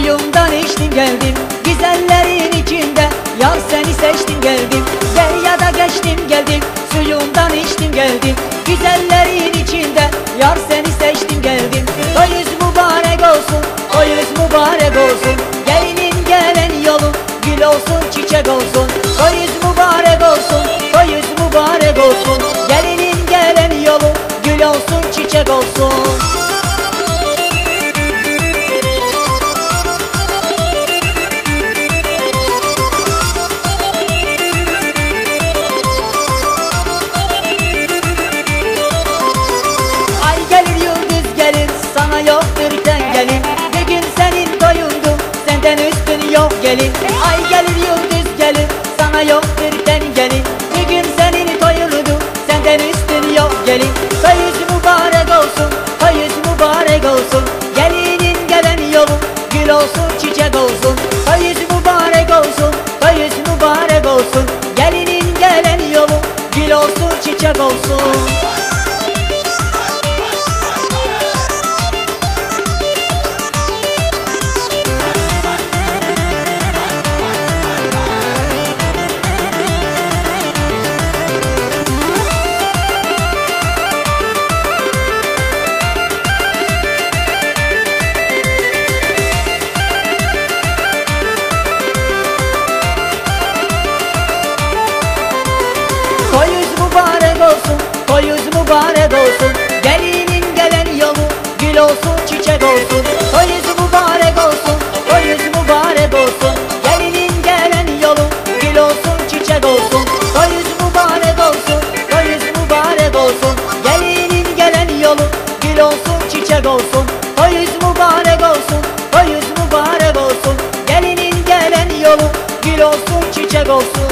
Suyumdan içtim geldim güzellerin içinde, yar seni seçtim geldim. Deryada geçtim geldim, suyumdan içtim geldim güzellerin içinde, yar seni seçtim geldim. Toyuz mübarek olsun, toyuz mübarek olsun, gelinin gelen yolun gül olsun çiçek olsun. Toyuz mübarek olsun, toyuz mübarek olsun, gelinin gelen yolun gül olsun çiçek olsun. Sana yoktur ten gelin, bir gün senin doyundum, senden üstün yok gelin. Ay gelir yıldız gelir, sana yoktur ten gelin, bir gün senin doyundum, senden üstün yok gelin. Toyuz mübarek olsun, toyuz mübarek olsun, gelinin gelen yolu gül olsun çiçek olsun. Toyuz mübarek olsun, toyuz mübarek olsun, gelinin gelen yolu gül olsun çiçek olsun. Toyuz mübarek olsun, gelinin gelen yolu gül olsun çiçek olsun. Toyuz mübarek olsun, toyuz mübarek olsun, gelinin gelen yolu gül olsun çiçek olsun. Toyuz mübarek olsun, toyuz mübarek olsun, gelinin gelen yolu gül olsun çiçek olsun. Toyuz mübarek olsun, toyuz mübarek olsun, gelinin gelen yolu gül olsun çiçek olsun.